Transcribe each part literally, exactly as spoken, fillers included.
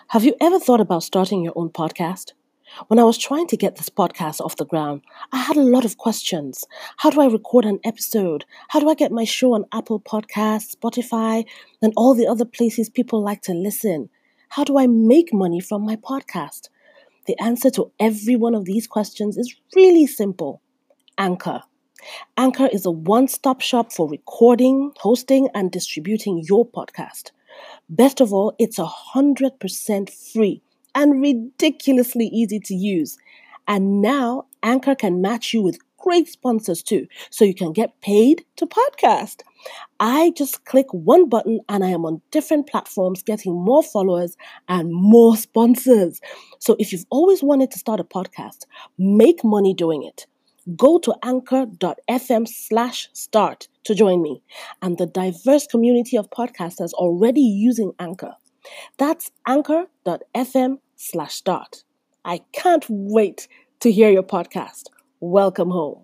Have you ever thought about starting your own podcast? When I was trying to get this podcast off the ground, I had a lot of questions. How do I record an episode? How do I get my show on Apple Podcasts, Spotify, and all the other places people like to listen? How do I make money from my podcast? The answer to every one of these questions is really simple. Anchor. Anchor is a one-stop shop for recording, hosting, and distributing your podcast. Best of all, it's one hundred percent free and ridiculously easy to use. And now Anchor can match you with great sponsors too, so you can get paid to podcast. I just click one button and I am on different platforms getting more followers and more sponsors. So if you've always wanted to start a podcast, make money doing it, go to anchor.fm slash start to join me and the diverse community of podcasters already using Anchor. That's anchor.fm slash start. I can't wait to hear your podcast. Welcome home.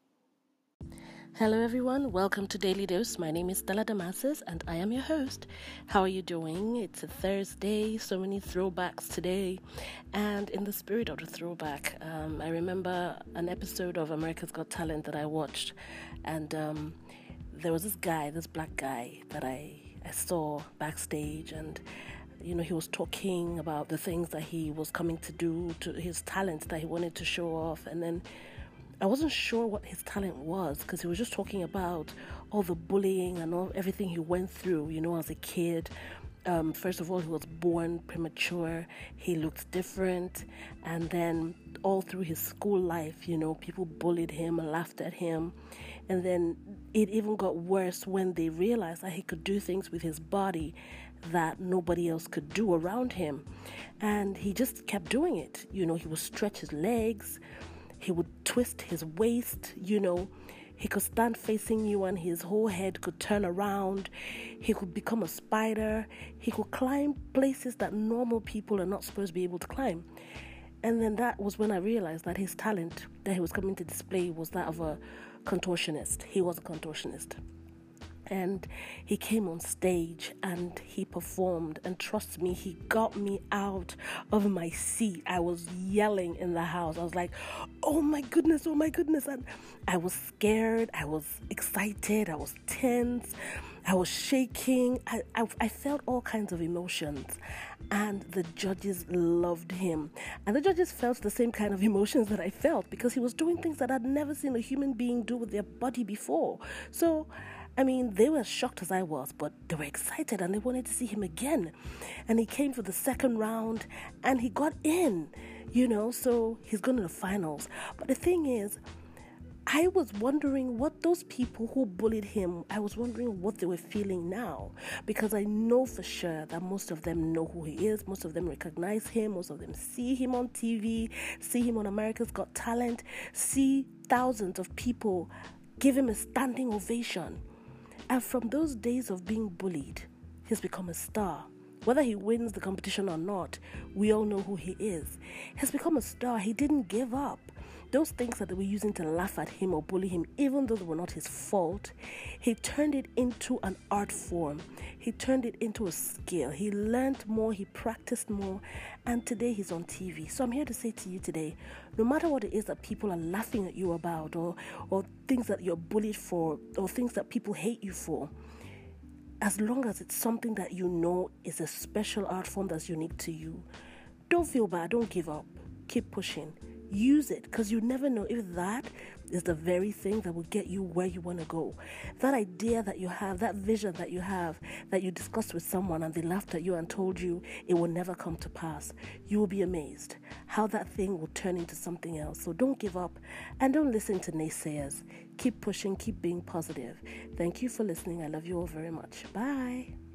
Hello everyone, welcome to Daily Dose. My name is Stella Damasis and I am your host. How are you doing? It's a Thursday, so many throwbacks today. And in the spirit of the throwback, um, I remember an episode of America's Got Talent that I watched. And um, there was this guy, this black guy that I, I saw backstage, and you know, he was talking about the things that he was coming to do, to his talents that he wanted to show off. And then I wasn't sure what his talent was because he was just talking about all the bullying and all everything he went through, you know, as a kid. Um, first of all, he was born premature. He looked different. And then all through his school life, you know, people bullied him and laughed at him. And then it even got worse when they realized that he could do things with his body that nobody else could do around him. And he just kept doing it. You know, he would stretch his legs. He would twist his waist, you know. He could stand facing you and his whole head could turn around. He could become a spider. He could climb places that normal people are not supposed to be able to climb. And then that was when I realized that his talent that he was coming to display was that of a contortionist. He was a contortionist. And he came on stage and he performed, and trust me, he got me out of my seat. I was yelling in the house. I was like, oh my goodness, oh my goodness. And I was scared, I was excited, I was tense, I was shaking. I, I, I felt all kinds of emotions, and the judges loved him. And the judges felt the same kind of emotions that I felt because he was doing things that I'd never seen a human being do with their body before. So I mean, they were as shocked as I was, but they were excited and they wanted to see him again. And he came for the second round and he got in, you know, so he's going to the finals. But the thing is, I was wondering what those people who bullied him, I was wondering what they were feeling now. Because I know for sure that most of them know who he is. Most of them recognize him. Most of them see him on T V, see him on America's Got Talent, see thousands of people give him a standing ovation. And from those days of being bullied, he's become a star. Whether he wins the competition or not, we all know who he is. He's become a star. He didn't give up. Those things that they were using to laugh at him or bully him, even though they were not his fault, he turned it into an art form. He turned it into a skill. He learned more, he practiced more, and today he's on T V. So I'm here to say to you today, no matter what it is that people are laughing at you about, or, or things that you're bullied for, or things that people hate you for, as long as it's something that you know is a special art form that's unique to you, don't feel bad, don't give up, keep pushing. Use it, because you never know if that is the very thing that will get you where you want to go. That idea that you have, that vision that you have, that you discussed with someone and they laughed at you and told you it will never come to pass. You will be amazed how that thing will turn into something else. So don't give up and don't listen to naysayers. Keep pushing, keep being positive. Thank you for listening. I love you all very much. Bye.